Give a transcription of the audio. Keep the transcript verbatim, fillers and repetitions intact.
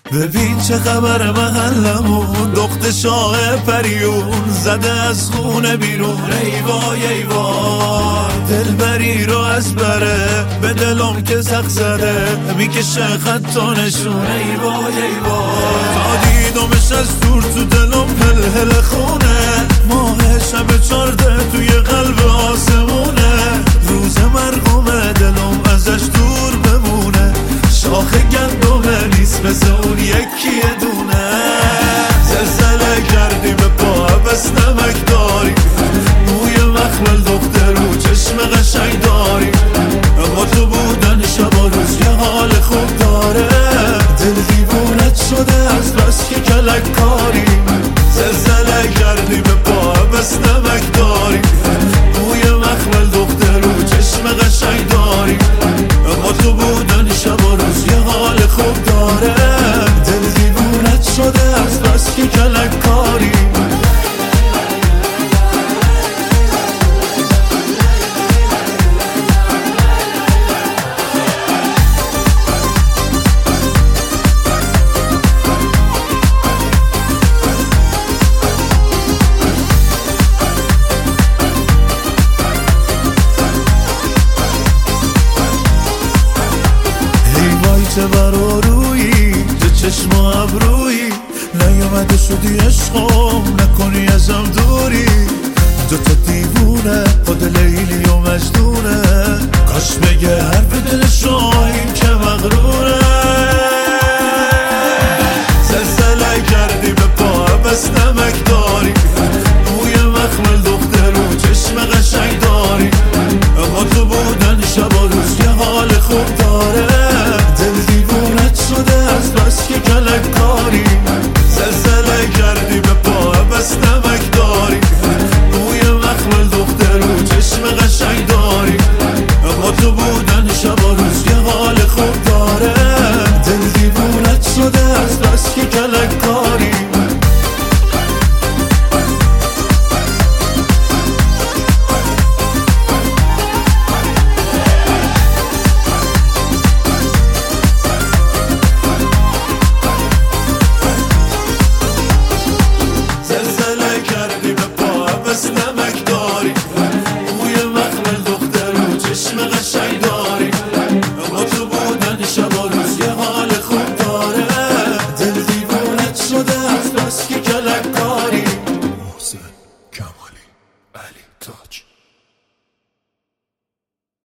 ببین چه خبر محلمون، دخت شاه پریون زده از خونه بیرون. ای وای ای وای دلبری رو از بره، به دلم که زخ زده میکشه خط و نشون. ای وای ای وای تا دیدمش از دور تو دلم هل هل خونه. ماه شب چارده توی قلب آسمونه، روز مرقوم دلم ازش دور بمونه. شاخ گندمه نیست مثل اون یکی دونه. زلزله کردی به پا بس نمک داری، موی مخمل دختر رو چشم قشنگ داری. اما تو بودن شب و روز یه حال خوب داره، دل دیوونت شده از بس که کلک کاری. زلزله کردی به پا بس نمک داری، موی مخمل دختر رو چشم قشنگ داری. اما تو بودن شب و روز یه حال خوب داره، دل دیوونت شده از بس که کلک کاری. چه برارویی چه چشم و ابرویی، نیومده شدی عشقم نکنی ازم دوری. دوتا دیوونه خود لیلی و مجنونه، کاش بگه حرف دلشو این که مغروره. زلزله کردی به پا بس نمک داری، موی مخمل دختر و چشم قشنگ داری. اما تو بودن شب و روز یه حال خوب داره، دل دیوونت شده از بس که کلک کاری. زلزله کردی به پا بس نمک داری، موی مخمل دختر و چشم قشنگ داری. اما تو بودن شب و روز